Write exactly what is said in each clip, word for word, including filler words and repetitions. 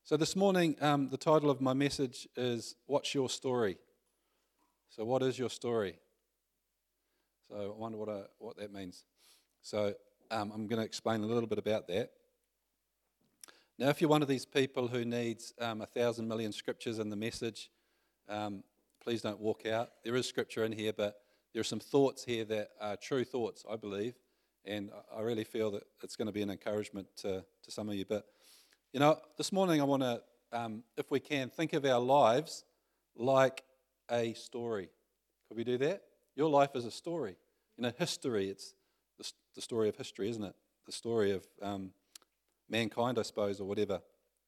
So this morning, um, the title of my message is, What's Your Story? So what is your story? So I wonder what, I, what that means. So um, I'm going to explain a little bit about that. Now, if you're one of these people who needs um, a thousand million scriptures in the message, um, please don't walk out. There is scripture in here, but there are some thoughts here that are true thoughts, I believe, and I really feel that it's going to be an encouragement to, to some of you. But you know, this morning I want to, um, if we can, think of our lives like a story. Could we do that? Your life is a story. You know, history, it's the, the story of history, isn't it? The story of um, mankind, I suppose, or whatever.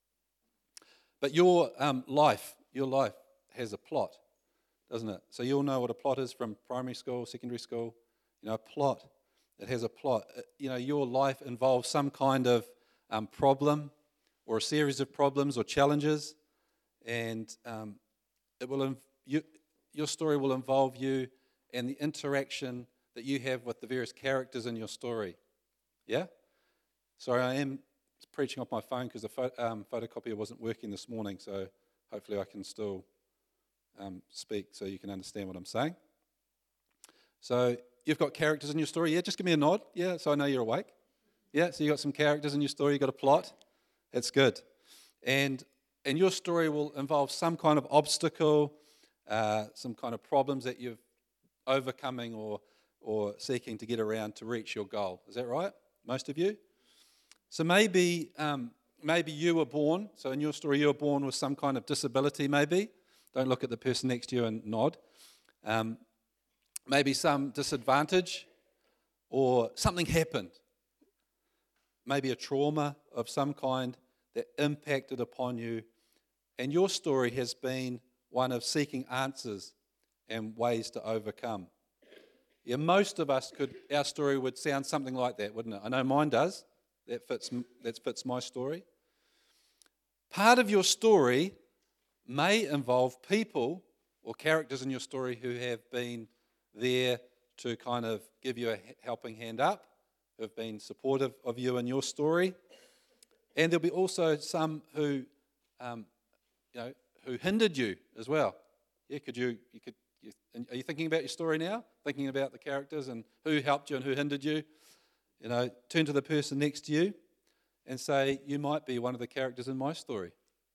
But your um, life, your life has a plot, doesn't it? So you'll know what a plot is from primary school, secondary school. You know, a plot, it has a plot. You know, your life involves some kind of um, problem, or a series of problems or challenges, and um, it will inv- you, your story will involve you and the interaction that you have with the various characters in your story. Yeah? Sorry, I am preaching off my phone because the pho- um, photocopier wasn't working this morning, so hopefully I can still um, speak so you can understand what I'm saying. So you've got characters in your story. Yeah, just give me a nod. Yeah, so I know you're awake. Yeah, so you've got some characters in your story. You've got a plot. It's good. And and your story will involve some kind of obstacle, uh, some kind of problems that you're overcoming or or seeking to get around to reach your goal. Is that right? Most of you? So maybe um, maybe you were born, so in your story you were born with some kind of disability maybe. Don't look at the person next to you and nod. Um, maybe some disadvantage or something happened. Maybe a trauma of some kind that impacted upon you, and your story has been one of seeking answers and ways to overcome. Yeah, most of us could, our story would sound something like that, wouldn't it? I know mine does. That fits, that fits my story. Part of your story may involve people or characters in your story who have been there to kind of give you a helping hand up, who have been supportive of you in your story. And there'll be also some who, um, you know, who hindered you as well. Yeah, could you, you could, you, are you thinking about your story now? Thinking about the characters and who helped you and who hindered you? You know, turn to the person next to you and say, you might be one of the characters in my story.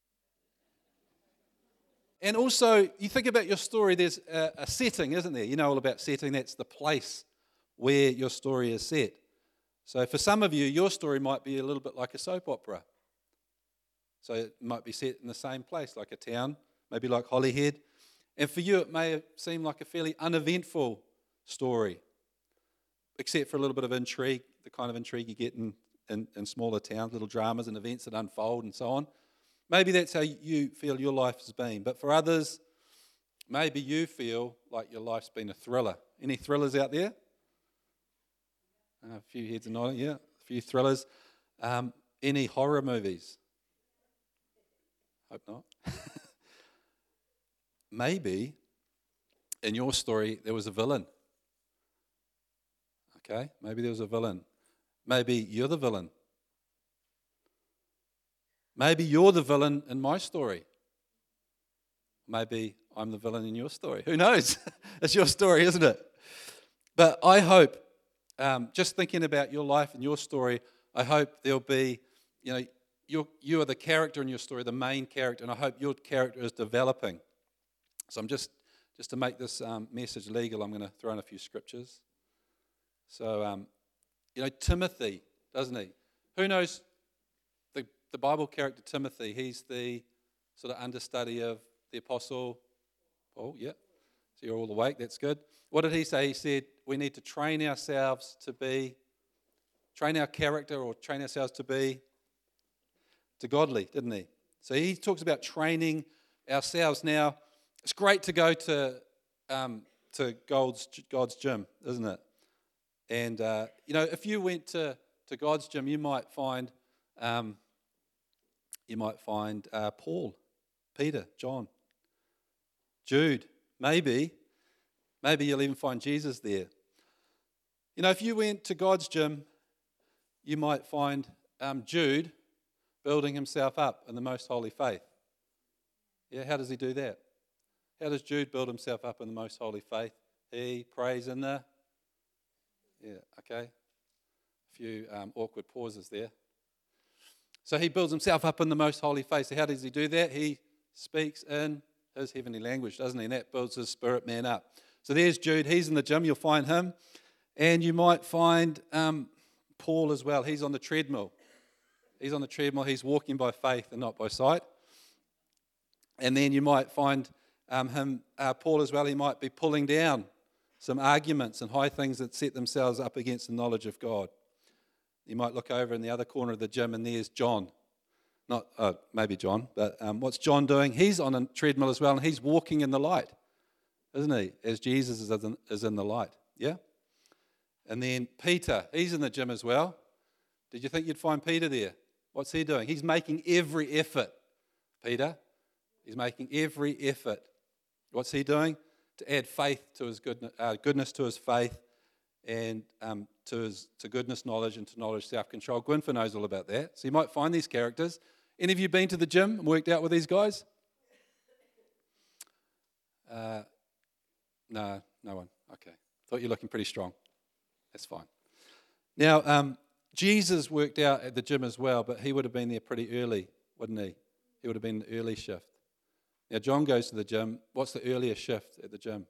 And also, you think about your story, there's a, a setting, isn't there? You know all about setting, that's the place where your story is set. So for some of you, your story might be a little bit like a soap opera. So it might be set in the same place, like a town, maybe like Holyhead. And for you, it may seem like a fairly uneventful story, except for a little bit of intrigue, the kind of intrigue you get in, in, in smaller towns, little dramas and events that unfold and so on. Maybe that's how you feel your life has been. But for others, maybe you feel like your life's been a thriller. Any thrillers out there? A few heads are nodding, yeah. A few thrillers. Um, any horror movies? Hope not. Maybe in your story there was a villain. Okay, maybe there was a villain. Maybe you're the villain. Maybe you're the villain in my story. Maybe I'm the villain in your story. Who knows? It's your story, isn't it? But I hope, um, just thinking about your life and your story, I hope there'll be, you know, you're, you are the character in your story, the main character, and I hope your character is developing. So I'm just, just to make this um, message legal, I'm going to throw in a few scriptures. So, um, you know, Timothy, doesn't he? Who knows the, the Bible character Timothy? He's the sort of understudy of the Apostle Paul, yeah. So you're all awake, that's good. What did he say? He said we need to train ourselves to be, train our character or train ourselves to be to godly, didn't he? So he talks about training ourselves. Now, it's great to go to um, to God's God's gym, isn't it? And uh, you know, if you went to, to God's gym, you might find um, you might find uh, Paul, Peter, John, Jude, maybe, maybe you'll even find Jesus there. You know, if you went to God's gym, you might find um, Jude, building himself up in the most holy faith. Yeah, how does he do that? How does Jude build himself up in the most holy faith? He prays in the... Yeah, okay. A few um, awkward pauses there. So he builds himself up in the most holy faith. So how does he do that? He speaks in his heavenly language, doesn't he? And that builds his spirit man up. So there's Jude. He's in the gym. You'll find him. And you might find um, Paul as well. He's on the treadmill. He's on the treadmill. He's walking by faith and not by sight. And then you might find um, him, uh, Paul as well. He might be pulling down some arguments and high things that set themselves up against the knowledge of God. You might look over in the other corner of the gym, and there's John. Not uh, maybe John, but um, what's John doing? He's on a treadmill as well, and he's walking in the light, isn't he? As Jesus is in, is in the light, yeah? And then Peter, he's in the gym as well. Did you think you'd find Peter there? What's he doing? He's making every effort, Peter. He's making every effort. What's he doing? To add faith to his goodness, uh, goodness to his faith, and um, to his to goodness knowledge, and to knowledge self-control. Gwynfor knows all about that. So you might find these characters. Any of you been to the gym and worked out with these guys? Uh, no, no one. Okay. Thought you're looking pretty strong. That's fine. Now, um, Jesus worked out at the gym as well, but he would have been there pretty early, wouldn't he? He would have been the early shift. Now, John goes to the gym. What's the earliest shift at the gym?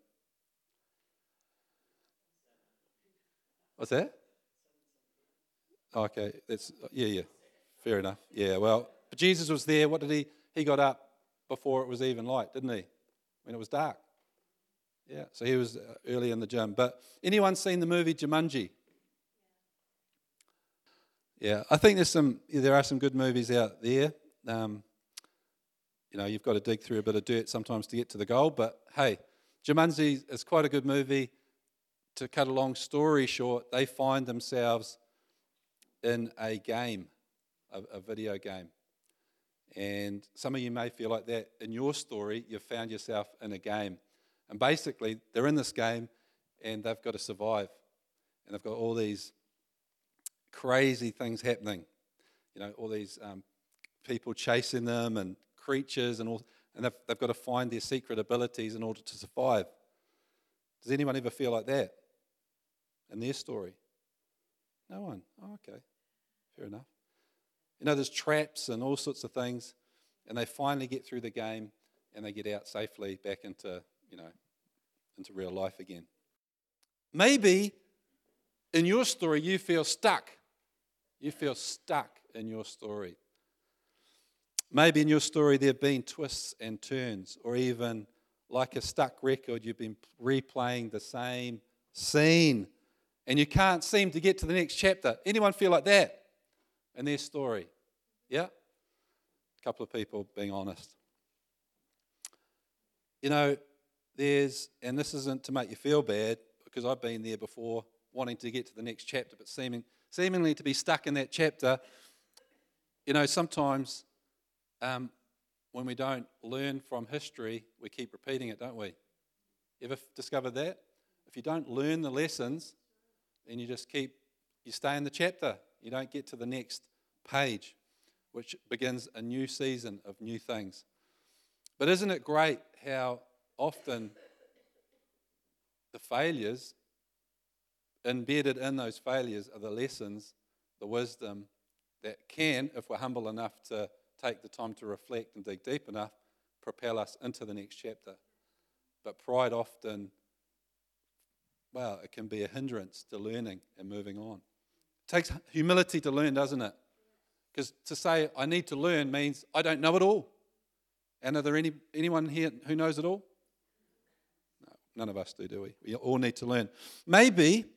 What's that? Okay, that's yeah, yeah. Fair enough. Yeah, well, but Jesus was there. What did he? He got up before it was even light, didn't he? When it was dark. Yeah, so he was early in the gym. But anyone seen the movie Jumanji? Yeah, I think there's some. There are some good movies out there. Um, you know, you've got to dig through a bit of dirt sometimes to get to the goal. But hey, Jumanji is quite a good movie. To cut a long story short, they find themselves in a game, a, a video game. And some of you may feel like that in your story. You've found yourself in a game. And basically, they're in this game and they've got to survive. And they've got all these crazy things happening. You know, all these um, people chasing them and creatures and all. And they've, they've got to find their secret abilities in order to survive. Does anyone ever feel like that in their story? No one. Oh, okay. Fair enough. You know, there's traps and all sorts of things, and they finally get through the game and they get out safely back into, you know, into real life again. Maybe in your story you feel stuck. You feel stuck in your story. Maybe in your story there have been twists and turns, or even like a stuck record, you've been replaying the same scene and you can't seem to get to the next chapter. Anyone feel like that in their story? Yeah? A couple of people being honest. You know, there's, and this isn't to make you feel bad, because I've been there before, wanting to get to the next chapter, but seeming, seemingly to be stuck in that chapter. You know, sometimes um, when we don't learn from history, we keep repeating it, don't we? You ever discovered that? If you don't learn the lessons, then you just keep, you stay in the chapter. You don't get to the next page, which begins a new season of new things. But isn't it great how often the failures, embedded in those failures, are the lessons, the wisdom that can, if we're humble enough to take the time to reflect and dig deep enough, propel us into the next chapter. But pride often, well, it can be a hindrance to learning and moving on. It takes humility to learn, doesn't it? Because to say I need to learn means I don't know it all. And are there any anyone here who knows it all? No, none of us do, do we? We all need to learn. Maybe,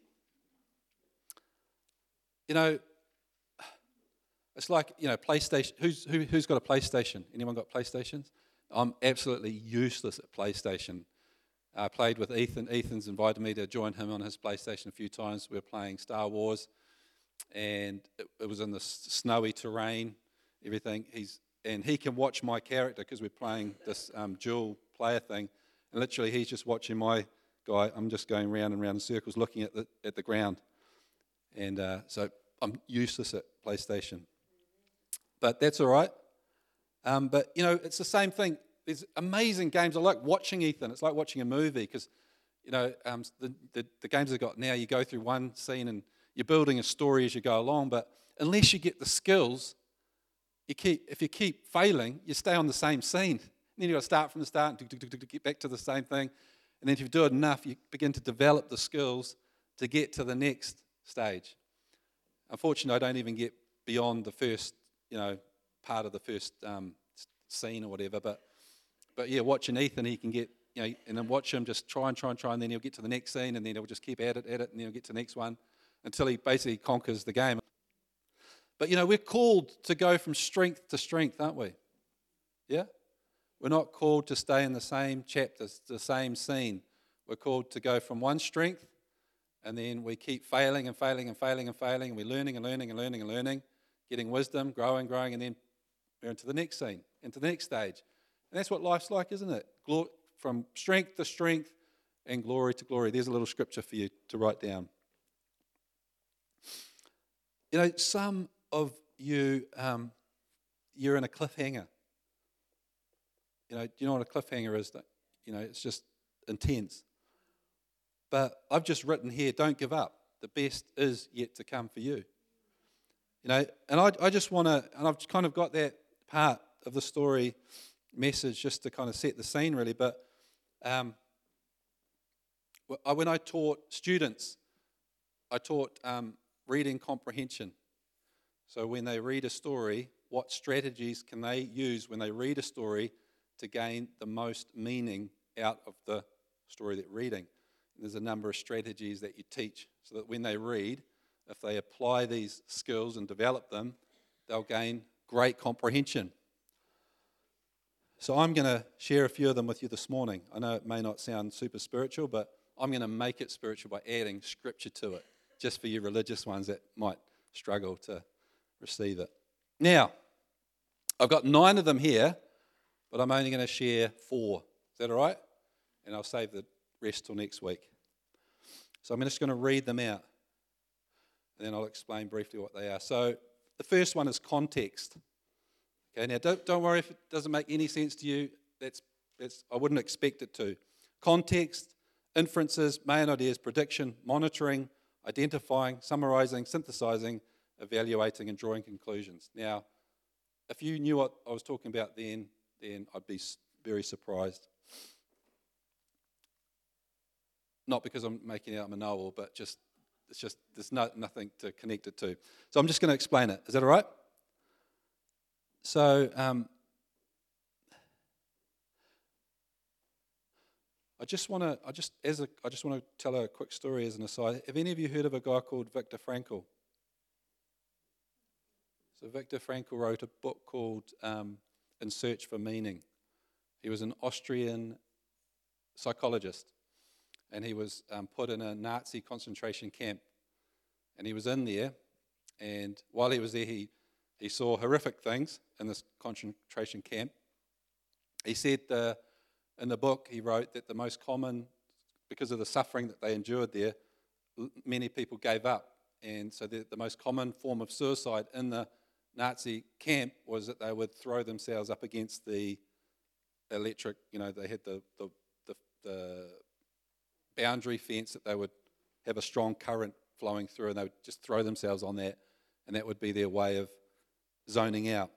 you know, it's like, you know, PlayStation. Who's who, who's got a PlayStation? Anyone got PlayStations? I'm absolutely useless at PlayStation. I uh, played with Ethan. Ethan's invited me to join him on his PlayStation a few times. We were playing Star Wars, and it, it was in the snowy terrain, everything. He's and he can watch my character because we're playing this um, dual player thing, and literally he's just watching my guy. I'm just going round and round in circles, looking at the at the ground, and uh, so I'm useless at PlayStation. but that's all right. Um, but, you know, it's the same thing. There's amazing games. I like watching Ethan. It's like watching a movie because, you know, um, the, the, the games they've got now, you go through one scene and you're building a story as you go along, but unless you get the skills, you keep if you keep failing, you stay on the same scene. And then you've got to start from the start and get back to the same thing. And then if you do it enough, you begin to develop the skills to get to the next stage. Unfortunately, I don't even get beyond the first, you know, part of the first um, scene or whatever. But, but yeah, watching Ethan, he can get, you know, and then watch him just try and try and try, and then he'll get to the next scene, and then he'll just keep at it, at it, and then he'll get to the next one until he basically conquers the game. But, you know, we're called to go from strength to strength, aren't we? Yeah? We're not called to stay in the same chapter, the same scene. We're called to go from one strength, and then we keep failing and failing and failing and failing, and we're learning and learning and learning and learning, getting wisdom, growing, growing, and then we're into the next scene, into the next stage. And that's what life's like, isn't it? From strength to strength and glory to glory. There's a little scripture for you to write down. You know, some of you, um, you're in a cliffhanger. You know, do you know what a cliffhanger is? You know, it's just intense. But I've just written here, don't give up. The best is yet to come for you. You know, and I, I just want to, and I've kind of got that part of the story message just to kind of set the scene really, but um, when I taught students, I taught um, reading comprehension. So when they read a story, what strategies can they use when they read a story to gain the most meaning out of the story they're reading? And there's a number of strategies that you teach so that when they read, if they apply these skills and develop them, they'll gain great comprehension. So I'm going to share a few of them with you this morning. I know it may not sound super spiritual, but I'm going to make it spiritual by adding scripture to it, just for you religious ones that might struggle to receive it. Now, I've got nine of them here, but I'm only going to share four. Is that all right? And I'll save the rest till next week. So I'm just going to read them out, and then I'll explain briefly what they are. So the first one is context. Okay, now don't, don't worry if it doesn't make any sense to you. That's, that's I wouldn't expect it to. Context, inferences, main ideas, prediction, monitoring, identifying, summarizing, synthesizing, evaluating, and drawing conclusions. Now, if you knew what I was talking about then, then I'd be very surprised. Not because I'm making out I'm a know-all, but just it's just there's no, nothing to connect it to. So I'm just going to explain it. Is that all right? So um, I just want to I just as a I just want to tell a quick story as an aside. Have any of you heard of a guy called Viktor Frankl? So Viktor Frankl wrote a book called um, In Search for Meaning. He was an Austrian psychologist, and he was um, put in a Nazi concentration camp. And he was in there, and while he was there, he, he saw horrific things in this concentration camp. He said the, in the book he wrote that the most common, because of the suffering that they endured there, many people gave up. And so the, the most common form of suicide in the Nazi camp was that they would throw themselves up against the electric, you know, they had the the, the, the boundary fence that they would have a strong current flowing through, and they would just throw themselves on that, and that would be their way of zoning out.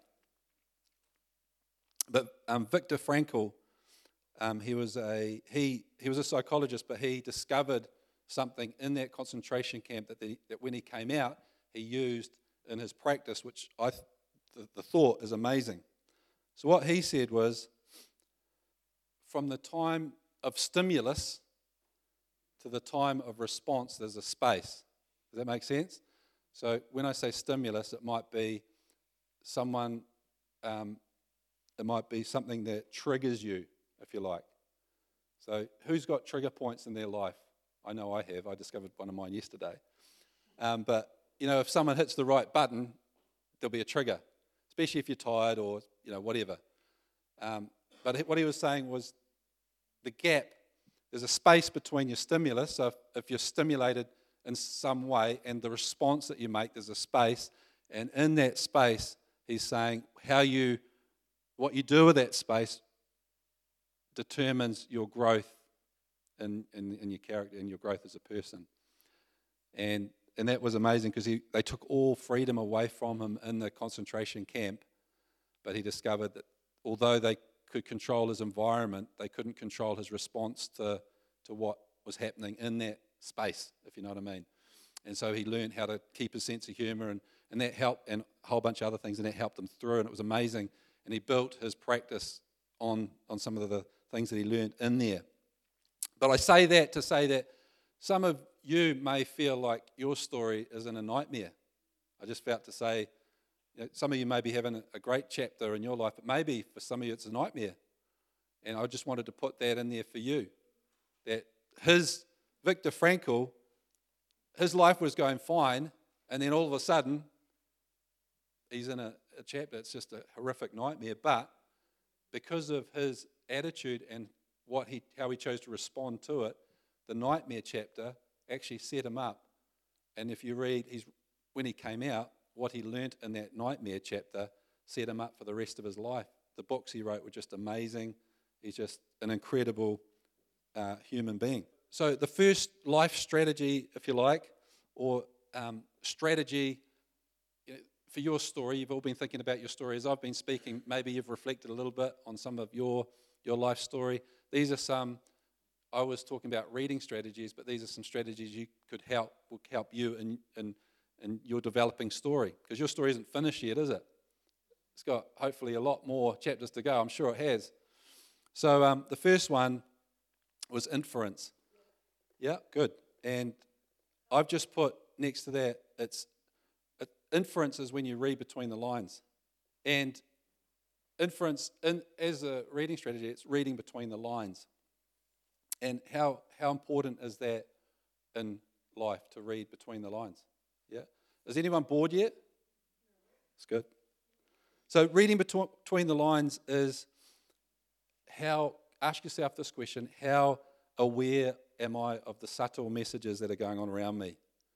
But um, Viktor Frankl, um, he was a he he was a psychologist, but he discovered something in that concentration camp that the, that when he came out, he used in his practice, which I th- the, the thought is amazing. So what he said was, from the time of stimulus to the time of response, there's a space. Does that make sense? So when I say stimulus, it might be someone, um, it might be something that triggers you, if you like. So who's got trigger points in their life? I know I have. I discovered one of mine yesterday. Um, but, you know, if someone hits the right button, there'll be a trigger, especially if you're tired or, you know, whatever. Um, but what he was saying was the gap, there's a space between your stimulus. So if, if you're stimulated in some way and the response that you make, there's a space. And in that space, he's saying how you, what you do with that space determines your growth in, in, in your character and your growth as a person. And and that was amazing because he they took all freedom away from him in the concentration camp, but he discovered that although they could control his environment, they couldn't control his response to, to what was happening in that space, if you know what I mean. And so he learned how to keep his sense of humor, and, and that helped, and a whole bunch of other things, and that helped him through, and it was amazing. And he built his practice on, on some of the things that he learned in there. But I say that to say that some of you may feel like your story is in a nightmare. I just felt to say, you know, some of you may be having a great chapter in your life, but maybe for some of you it's a nightmare. And I just wanted to put that in there for you. That his, Viktor Frankl, his life was going fine, and then all of a sudden, he's in a, a chapter, it's just a horrific nightmare, but because of his attitude and what he, how he chose to respond to it, the nightmare chapter actually set him up. And if you read, he's, when he came out, what he learnt in that nightmare chapter set him up for the rest of his life. The books he wrote were just amazing. He's just an incredible uh, human being. So the first life strategy, if you like, or um, strategy you know, for your story, you've all been thinking about your story. As I've been speaking, maybe you've reflected a little bit on some of your, your life story. These are some, I was talking about reading strategies, but these are some strategies you could help, will help you in, in, in your developing story. Because your story isn't finished yet, is it? It's got hopefully a lot more chapters to go. I'm sure it has. So um, the first one was inference. Yeah, good. And I've just put next to that, it's it, inference is when you read between the lines. And inference, in, as a reading strategy, it's reading between the lines. And how how important is that in life, to read between the lines? Yeah. Is anyone bored yet? It's good. So reading between, between the lines is how, ask yourself this question, how aware am I of the subtle messages that are going on around me?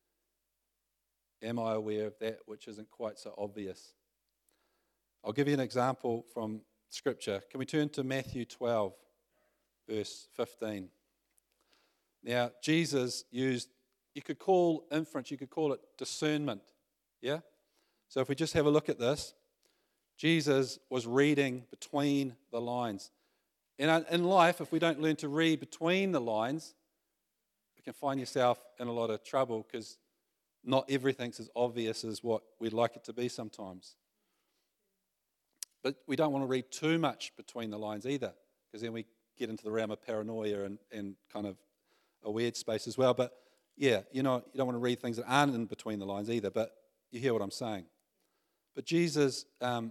Am I aware of that which isn't quite so obvious? I'll give you an example from Scripture. Can we turn to Matthew twelve, verse fifteen? Now, Jesus used, you could call inference, you could call it discernment. Yeah? So if we just have a look at this, Jesus was reading between the lines. And in life, if we don't learn to read between the lines, you can find yourself in a lot of trouble because not everything's as obvious as what we'd like it to be sometimes. But we don't want to read too much between the lines either, because then we get into the realm of paranoia and, and kind of a weird space as well. But yeah, you know, you don't want to read things that aren't in between the lines either, but you hear what I'm saying. But Jesus, um,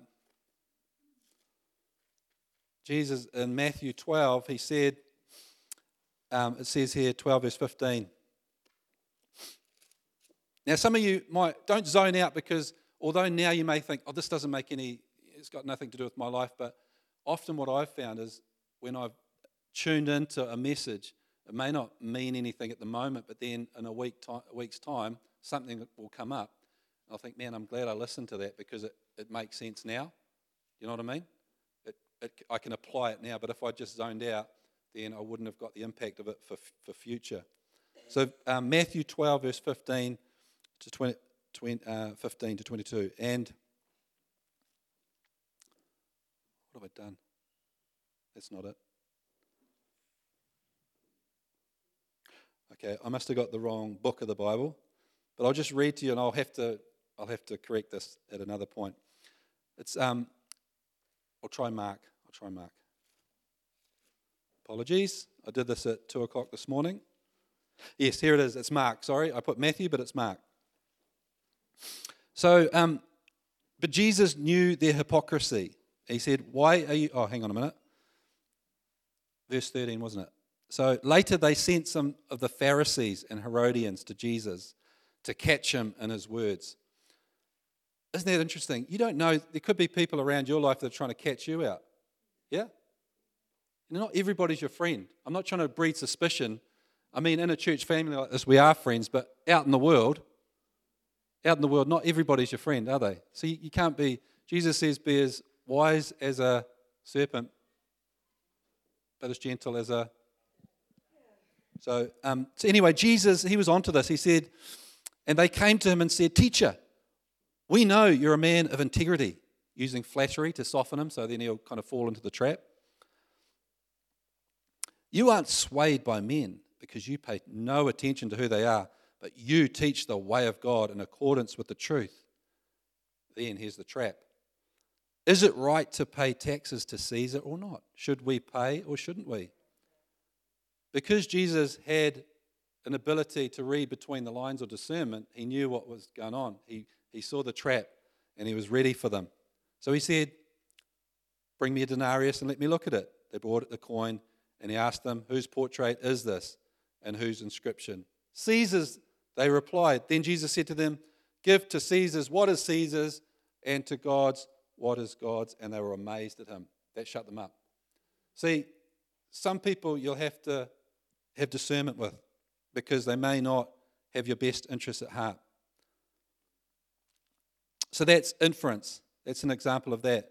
Jesus in Matthew twelve, he said, um, it says here, twelve verse fifteen. Now, some of you might, don't zone out, because although now you may think, oh, this doesn't make any, it's got nothing to do with my life, but often what I've found is when I've tuned into a message, it may not mean anything at the moment, but then in a week time, a week's time, something will come up. I'll think, man, I'm glad I listened to that because it, it makes sense now. You know what I mean? It, it, I can apply it now, but if I just zoned out, then I wouldn't have got the impact of it for, for future. So um, Matthew twelve, verse fifteen to twenty, twenty, uh, fifteen to twenty-two. And what have I done? That's not it. Okay, I must have got the wrong book of the Bible, but I'll just read to you, and I'll have to I'll have to correct this at another point. It's um, I'll try Mark. I'll try Mark. Apologies, I did this at two o'clock this morning. Yes, here it is. It's Mark. Sorry, I put Matthew, but it's Mark. So, um, but Jesus knew their hypocrisy. He said, "Why are you?" Oh, hang on a minute. Verse thirteen, wasn't it? So later they sent some of the Pharisees and Herodians to Jesus to catch him in his words. Isn't that interesting? You don't know, there could be people around your life that are trying to catch you out. Yeah? You know, not everybody's your friend. I'm not trying to breed suspicion. I mean, in a church family like this, we are friends, but out in the world, out in the world, not everybody's your friend, are they? So you, you can't be Jesus says, be as wise as a serpent, but as gentle as a... So, um, so anyway, Jesus, he was onto this. He said, and they came to him and said, Teacher, we know you're a man of integrity, using flattery to soften him, so then he'll kind of fall into the trap. You aren't swayed by men because you pay no attention to who they are, but you teach the way of God in accordance with the truth. Then here's the trap. Is it right to pay taxes to Caesar or not? Should we pay or shouldn't we? Because Jesus had an ability to read between the lines of discernment, he knew what was going on. He, he saw the trap and he was ready for them. So he said, bring me a denarius and let me look at it. They brought the coin and he asked them, whose portrait is this and whose inscription? Caesar's, they replied. Then Jesus said to them, give to Caesar's what is Caesar's and to God's what is God's? And they were amazed at him. That shut them up. See, some people you'll have to have discernment with because they may not have your best interests at heart. So that's inference. That's an example of that.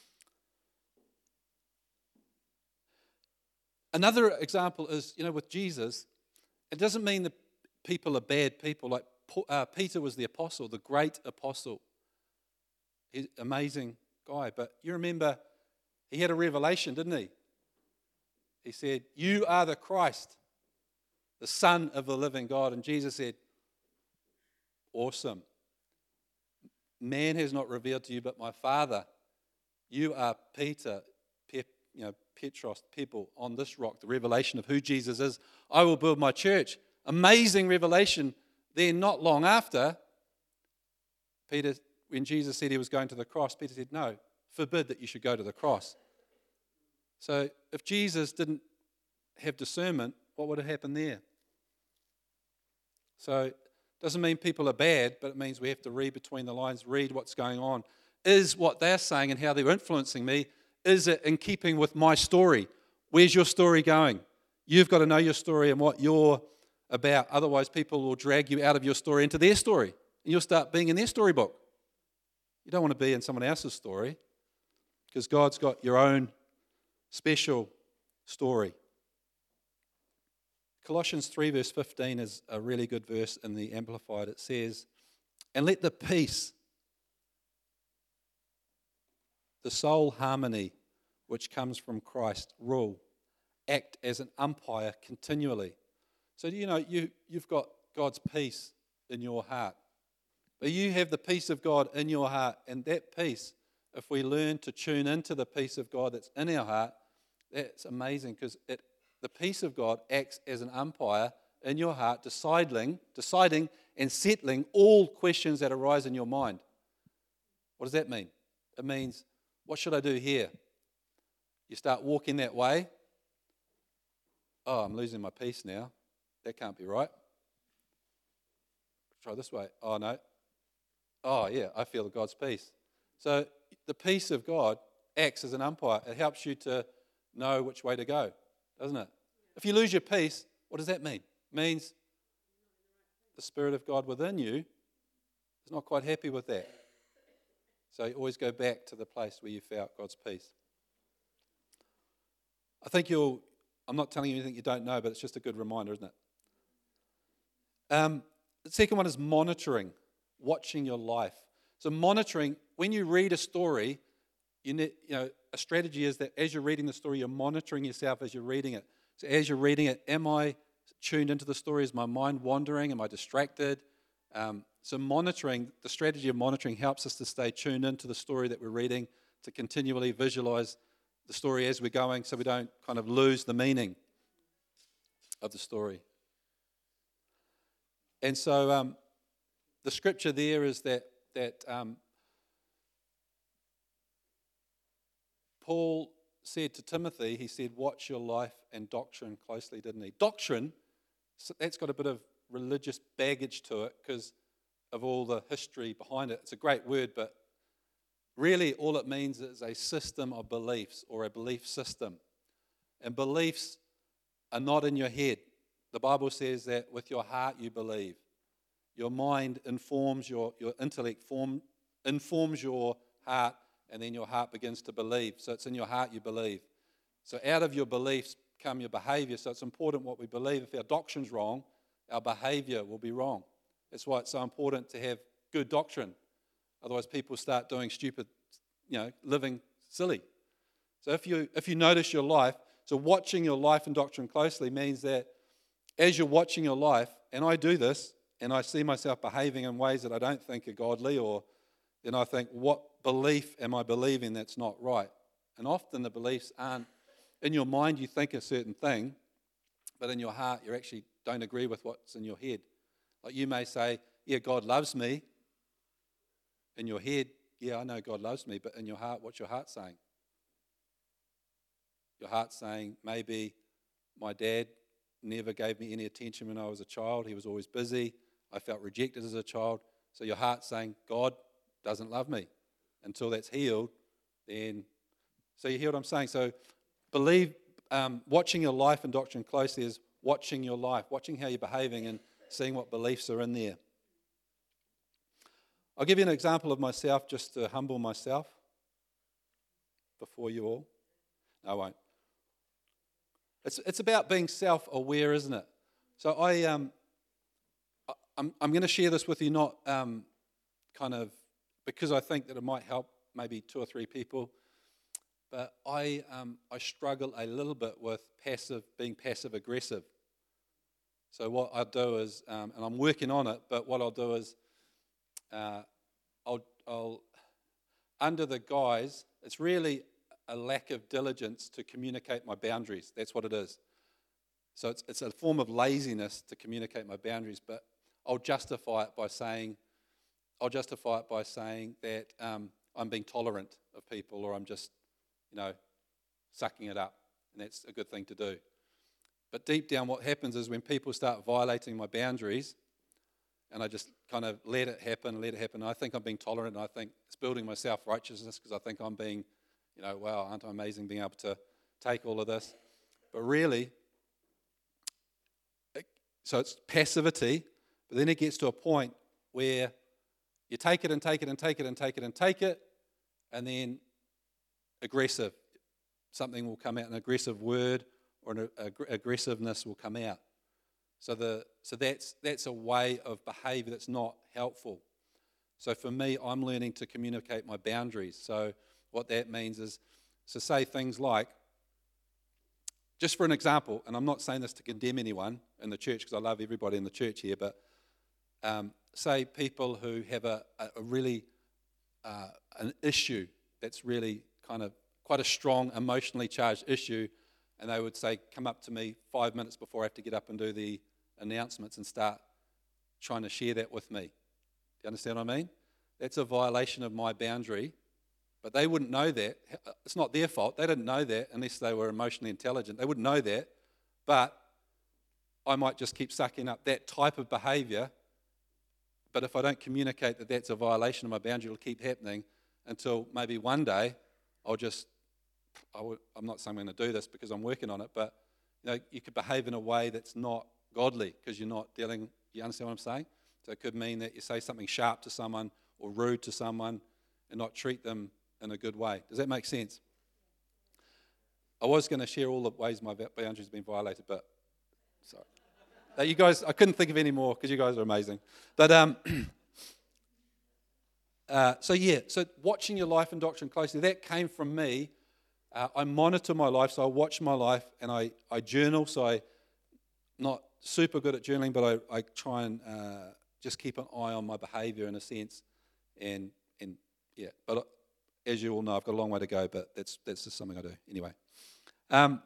Another example is, you know, with Jesus, it doesn't mean that people are bad people. Like uh, Peter was the apostle, the great apostle. He's an amazing guy. But you remember, he had a revelation, didn't he? He said, you are the Christ, the Son of the living God. And Jesus said, awesome. Man has not revealed to you, but my Father. You are Peter, Pe- you know, Petros, people on this rock, the revelation of who Jesus is. I will build my church. Amazing revelation. Then not long after, Peter, when Jesus said he was going to the cross, Peter said, no, forbid that you should go to the cross. So if Jesus didn't have discernment, what would have happened there? So it doesn't mean people are bad, but it means we have to read between the lines, read what's going on. Is what they're saying and how they're influencing me, is it in keeping with my story? Where's your story going? You've got to know your story and what you're about. Otherwise, people will drag you out of your story into their story, and you'll start being in their storybook. You don't want to be in someone else's story because God's got your own special story. Colossians three verse fifteen is a really good verse in the Amplified. It says, and let the peace, the soul harmony which comes from Christ rule, act as an umpire continually. So you know, you, you've got God's peace in your heart. But you have the peace of God in your heart, and that peace, if we learn to tune into the peace of God that's in our heart, that's amazing because it the peace of God acts as an umpire in your heart, deciding, deciding and settling all questions that arise in your mind. What does that mean? It means, what should I do here? You start walking that way. Oh, I'm losing my peace now. That can't be right. Try this way. Oh, no. Oh, yeah, I feel God's peace. So the peace of God acts as an umpire. It helps you to know which way to go, doesn't it? If you lose your peace, what does that mean? It means the Spirit of God within you is not quite happy with that. So you always go back to the place where you felt God's peace. I think you'll, I'm not telling you anything you don't know, but it's just a good reminder, isn't it? Um, the second one is monitoring, watching your life. So monitoring, when you read a story, you, need, you know, a strategy is that as you're reading the story, you're monitoring yourself as you're reading it. So as you're reading it, am I tuned into the story? Is my mind wandering? Am I distracted? Um, so monitoring, the strategy of monitoring helps us to stay tuned into the story that we're reading, to continually visualize the story as we're going so we don't kind of lose the meaning of the story. And so um, the scripture there is that, that um, Paul said to Timothy, he said, watch your life and doctrine closely, didn't he? Doctrine, that's got a bit of religious baggage to it because of all the history behind it. It's a great word, but really all it means is a system of beliefs or a belief system. And beliefs are not in your head. The Bible says that with your heart you believe. Your mind informs your, your intellect, form, informs your heart, and then your heart begins to believe. So it's in your heart you believe. So out of your beliefs come your behavior. So it's important what we believe. If our doctrine's wrong, our behavior will be wrong. That's why it's so important to have good doctrine. Otherwise, people start doing stupid, you know, living silly. So if you if you notice your life, so watching your life and doctrine closely means that as you're watching your life, and I do this, and I see myself behaving in ways that I don't think are godly, or then I think, what belief am I believing that's not right? And often the beliefs aren't, in your mind you think a certain thing, but in your heart you actually don't agree with what's in your head. Like you may say, yeah, God loves me. In your head, yeah, I know God loves me, but in your heart, what's your heart saying? Your heart's saying, maybe my dad never gave me any attention when I was a child. He was always busy. I felt rejected as a child. So your heart's saying, God doesn't love me. Until that's healed, then... So you hear what I'm saying? So believe, um, watching your life and doctrine closely is watching your life, watching how you're behaving and seeing what beliefs are in there. I'll give you an example of myself just to humble myself before you all. No, I won't. It's it's about being self-aware, isn't it? So I um I, I'm I'm going to share this with you, not um kind of because I think that it might help maybe two or three people, but I um I struggle a little bit with passive being passive aggressive. So what I do is, um, and I'm working on it, but what I'll do is, uh, I'll I'll under the guise, it's really a lack of diligence to communicate my boundaries. That's what it is. So it's it's a form of laziness to communicate my boundaries, but I'll justify it by saying, I'll justify it by saying that um, I'm being tolerant of people, or I'm just, you know, sucking it up, and that's a good thing to do. But deep down, what happens is when people start violating my boundaries, and I just kind of let it happen, let it happen, I think I'm being tolerant, and I think it's building my self-righteousness because I think I'm being, you know, wow, aren't I amazing being able to take all of this? But really, it, so it's passivity, but then it gets to a point where you take it and take it and take it and take it and take it, and then aggressive. Something will come out, an aggressive word or an ag- aggressiveness will come out. So the so that's that's a way of behavior that's not helpful. So for me, I'm learning to communicate my boundaries. So what that means is, so say things like, just for an example, and I'm not saying this to condemn anyone in the church because I love everybody in the church here, but um, say people who have a, a really uh, an issue that's really kind of quite a strong emotionally charged issue, and they would say, come up to me five minutes before I have to get up and do the announcements and start trying to share that with me. Do you understand what I mean? That's a violation of my boundary, but they wouldn't know that. It's not their fault. They didn't know that unless they were emotionally intelligent. They wouldn't know that, but I might just keep sucking up that type of behavior, but if I don't communicate that that's a violation of my boundary, it'll keep happening until maybe one day I'll just, I would, I'm not saying I'm going to do this because I'm working on it, but you know, you could behave in a way that's not godly because you're not dealing, you understand what I'm saying? So it could mean that you say something sharp to someone or rude to someone and not treat them in a good way. Does that make sense? I was going to share all the ways my boundaries have been violated, but sorry. Uh, you guys, I couldn't think of any more because you guys are amazing. But um, uh, so yeah, so watching your life and doctrine closely, that came from me. Uh, I monitor my life, so I watch my life and I, I journal. So I'm not super good at journaling, but I, I try and uh, just keep an eye on my behaviour in a sense. And and yeah, but as you all know, I've got a long way to go, but that's that's just something I do anyway. Um,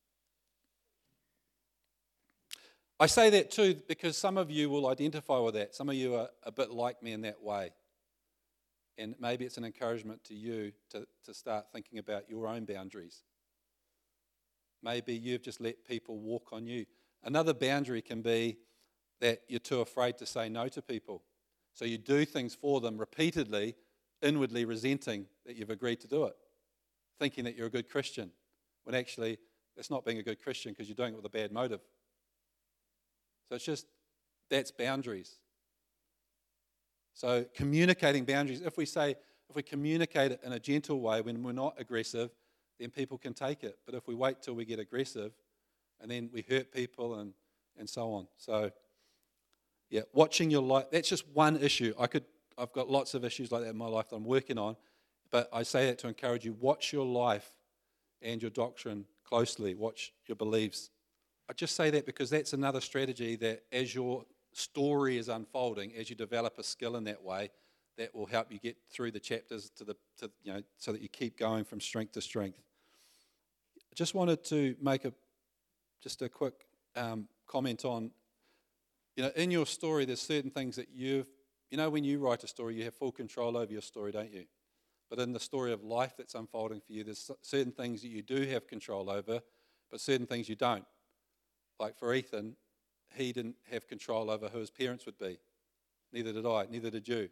I say that too because some of you will identify with that. Some of you are a bit like me in that way. And maybe it's an encouragement to you to, to start thinking about your own boundaries. Maybe you've just let people walk on you. Another boundary can be that you're too afraid to say no to people. So you do things for them repeatedly, inwardly resenting that you've agreed to do it, thinking that you're a good Christian, when actually that's not being a good Christian because you're doing it with a bad motive. So it's just, that's boundaries. So communicating boundaries, if we say, if we communicate it in a gentle way when we're not aggressive, then people can take it. But if we wait till we get aggressive, and then we hurt people and, and so on. So, yeah, watching your life, that's just one issue. I could, I've got lots of issues like that in my life that I'm working on, but I say that to encourage you, watch your life and your doctrine closely. Watch your beliefs. I just say that because that's another strategy that as your story is unfolding, as you develop a skill in that way, that will help you get through the chapters to the, to, you know, so that you keep going from strength to strength. I just wanted to make a, just a quick um, comment on, you know, in your story, there's certain things that you've, you know, when you write a story, you have full control over your story, don't you? But in the story of life that's unfolding for you, there's certain things that you do have control over, but certain things you don't. Like for Ethan, he didn't have control over who his parents would be. Neither did I, neither did you.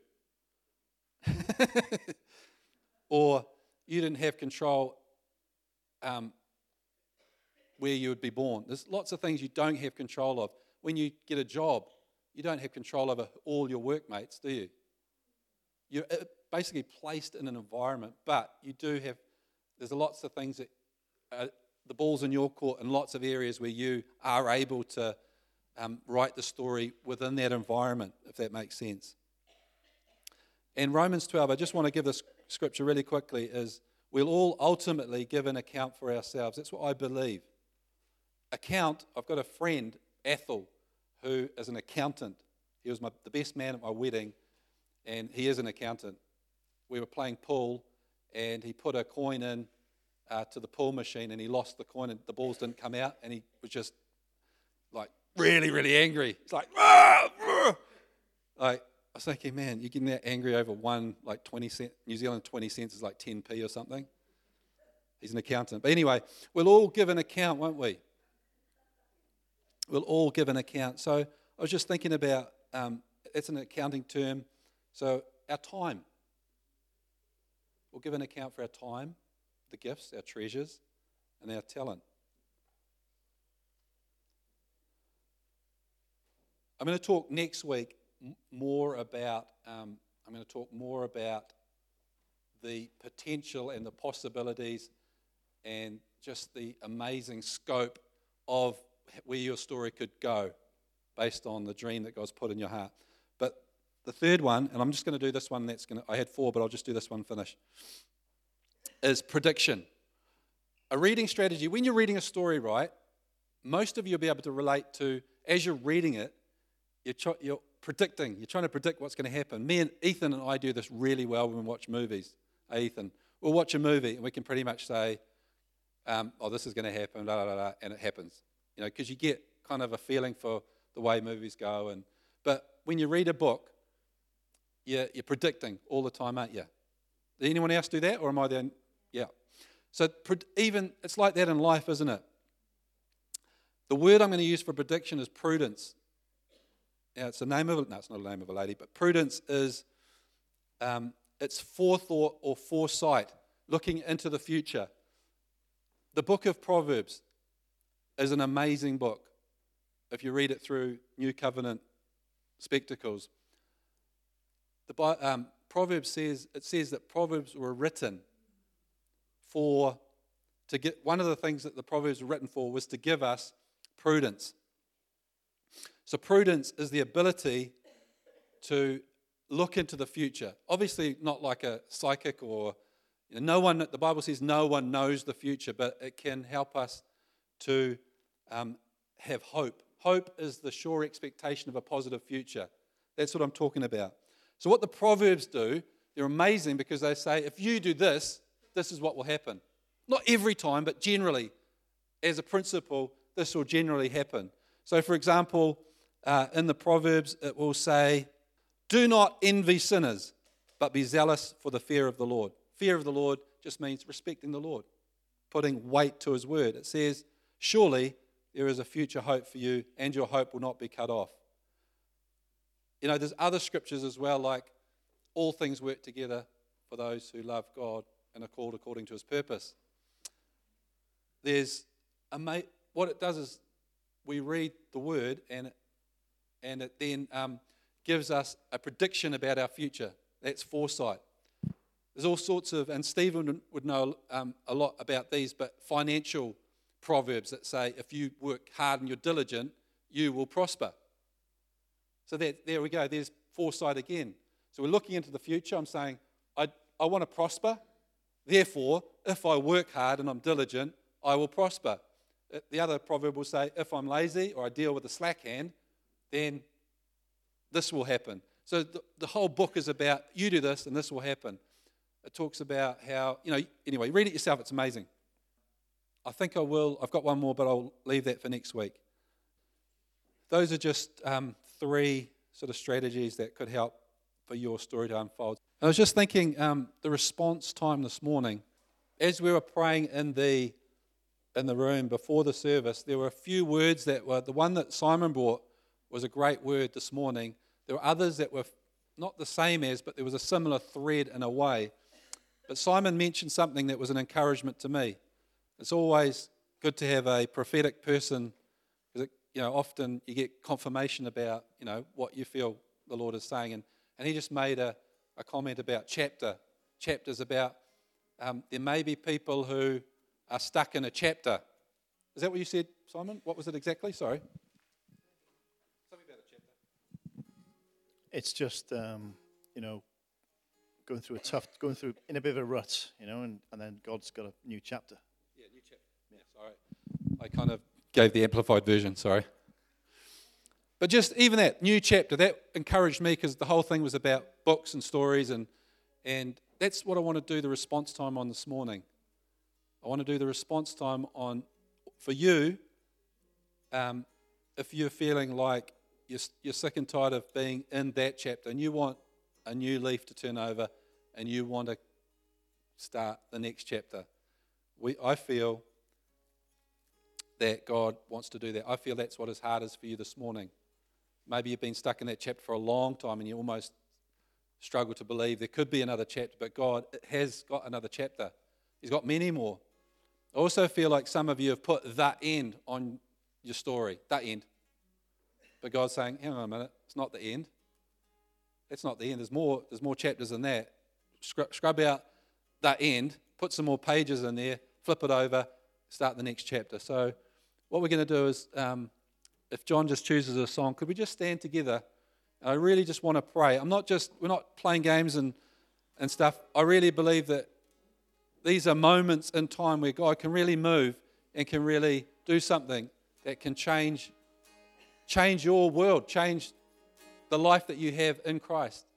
Or you didn't have control um, where you would be born. There's lots of things you don't have control of. When you get a job, you don't have control over all your workmates, do you? You're basically placed in an environment, but you do have, there's lots of things that, uh, the ball's in your court in lots of areas where you are able to um, write the story within that environment, if that makes sense. And Romans twelve, I just want to give this scripture really quickly, is we'll all ultimately give an account for ourselves. That's what I believe. Account, I've got a friend, Ethel, who is an accountant. He was my, the best man at my wedding, and he is an accountant. We were playing pool, and he put a coin in uh, to the pool machine, and he lost the coin, and the balls didn't come out, and he was just like really, really angry. He's like, ah, ah. Like, I was thinking, man, you're getting that angry over one, like twenty cent, New Zealand twenty cents is like ten p or something. He's an accountant. But anyway, we'll all give an account, won't we? We'll all give an account. So I was just thinking about, um, it's an accounting term, so our time. We'll give an account for our time, the gifts, our treasures, and our talent. I'm going to talk next week more about, um, I'm going to talk more about the potential and the possibilities and just the amazing scope of where your story could go based on the dream that God's put in your heart. But the third one, and I'm just going to do this one, that's going to, I had four, but I'll just do this one finish, is prediction. A reading strategy. When you're reading a story, right, most of you will be able to relate to, as you're reading it, you're, cho- you're predicting, you're trying to predict what's going to happen. Me and Ethan and I do this really well when we watch movies. Hey, Ethan, we'll watch a movie and we can pretty much say, um, oh, this is going to happen, blah, blah, blah, and it happens. You know, because you get kind of a feeling for the way movies go. And But when you read a book, you're, you're predicting all the time, aren't you? Did anyone else do that, or am I the only? Yeah. So even, it's like that in life, isn't it? The word I'm going to use for prediction is prudence. Now, it's the name of, no, it's not the name of a lady, but prudence is, um, it's forethought or foresight, looking into the future. The book of Proverbs is an amazing book if you read it through New Covenant spectacles. The um, Proverbs says, it says that Proverbs were written for, to get, one of the things that the Proverbs were written for was to give us prudence. So prudence is the ability to look into the future. Obviously not like a psychic or, you know, no one, the Bible says no one knows the future, but it can help us to um, have hope. Hope is the sure expectation of a positive future. That's what I'm talking about. So what the Proverbs do, they're amazing because they say, if you do this, this is what will happen. Not every time, but generally, as a principle, this will generally happen. So for example, uh, in the Proverbs, it will say, do not envy sinners, but be zealous for the fear of the Lord. Fear of the Lord just means respecting the Lord, putting weight to his word. It says, surely there is a future hope for you, and your hope will not be cut off. You know, there's other scriptures as well, like all things work together for those who love God and are called according to his purpose. There's a ma- what it does is we read the word, and it, and it then um, gives us a prediction about our future. That's foresight. There's all sorts of, and Stephen would know um, a lot about these, but financial proverbs that say, if you work hard and you're diligent, you will prosper. So that, there we go, there's foresight again. So we're looking into the future. I'm saying, I, I want to prosper. Therefore, if I work hard and I'm diligent, I will prosper. The other proverb will say, if I'm lazy or I deal with a slack hand, then this will happen. So the, the whole book is about, you do this and this will happen. It talks about how, you know, anyway, read it yourself. It's amazing. I think I will. I've got one more, but I'll leave that for next week. Those are just um, three sort of strategies that could help for your story to unfold. I was just thinking um, the response time this morning, as we were praying in the in the room before the service, there were a few words that were, the one that Simon brought was a great word this morning. There were others that were not the same as, but there was a similar thread in a way. But Simon mentioned something that was an encouragement to me. It's always good to have a prophetic person, because you know often you get confirmation about you know what you feel the Lord is saying. And, and he just made a, a comment about chapter. Chapters about um, there may be people who are stuck in a chapter. Is that what you said, Simon? What was it exactly? Sorry. Something about a chapter. It's just um, you know. Going through a tough, going through in a bit of a rut, you know, and, and then God's got a new chapter. Yeah, new chapter. Yeah, sorry. I kind of gave the amplified version, sorry. But just even that new chapter, that encouraged me because the whole thing was about books and stories, and and that's what I want to do the response time on this morning. I want to do the response time on, for you, um, if you're feeling like you're, you're sick and tired of being in that chapter and you want a new leaf to turn over, and you want to start the next chapter. We, I feel that God wants to do that. I feel that's what His heart is for you this morning. Maybe you've been stuck in that chapter for a long time, and you almost struggle to believe there could be another chapter, but God has got another chapter. He's got many more. I also feel like some of you have put the end on your story, the end. But God's saying, hang on a minute, it's not the end. That's not the end. There's more, there's more chapters than that. Scrub, scrub out that end, put some more pages in there, flip it over, start the next chapter. So what we're going to do is, um, if John just chooses a song, could we just stand together? And I really just want to pray. I'm not just, we're not playing games and, and stuff. I really believe that these are moments in time where God can really move and can really do something that can change, change your world, change the life that you have in Christ.